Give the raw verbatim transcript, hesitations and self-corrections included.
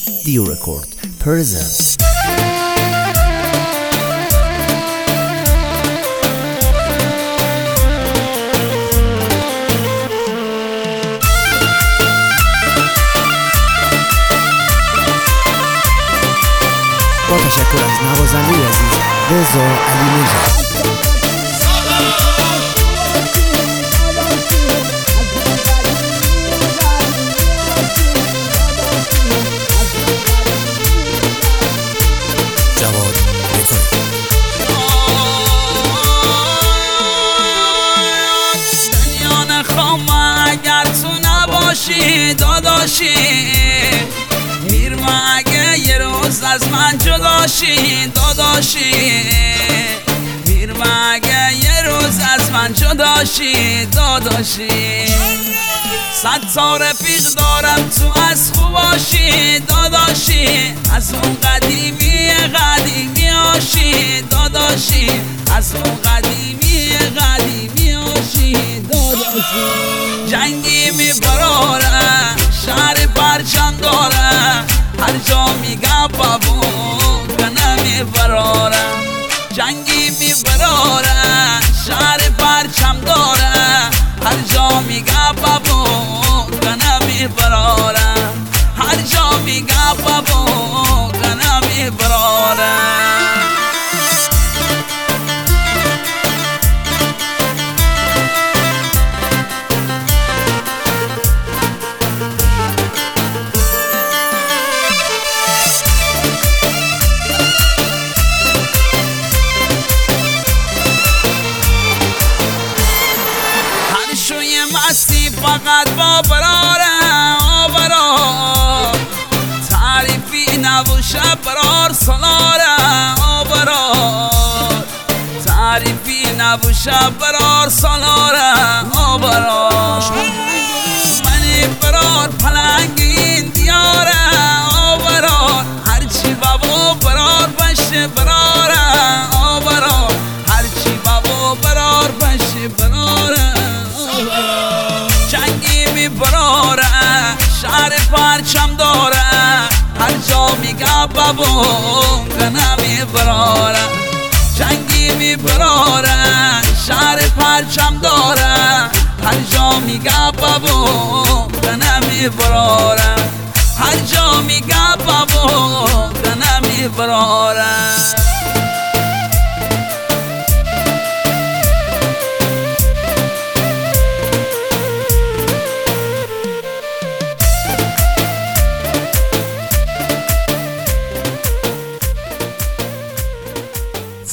Dio Record presents. با تشکر از نوازنده عزیز رضا علی نژاد. جواد بتوی دنیا نخوام اگر تو نباشی داداشی، میرم اگه یه روز از من جداشی داداشی، میرم اگه یه روز از من جداشی داداشی. صد تا رفیق دارم تو از خوباشی داداشی، از اون قدیمی قدیمی آشی داداشی، از اون قدیمی قدیمی آشی داداشی. جنگی میبراره شهر پرچم داره، هر جا میگه بابو کنه میبراره. جنگی میبراره شهر پرچم داره، هر جا میگه بابو کنه میبراره، هر جا میگه بابو کنه میبراره. مستی فقط با براره آبرار، تعریفی نبوشه برار سالاره آبرار، تعریفی نبوشه برار سالاره آبرار. منی برار پلنگین دیاره آبرار، هرچی بابا برار بشه براره آبرار، هرچی بابا برار بشه براره. جنگی میبراره شهر پرچم داره، هر جا میگه بابو کنه میبراره. جنگی میبراره شهر پرچم داره، هر جا میگه بابو کنه میبراره، هر جا میگه بابو کنه میبراره.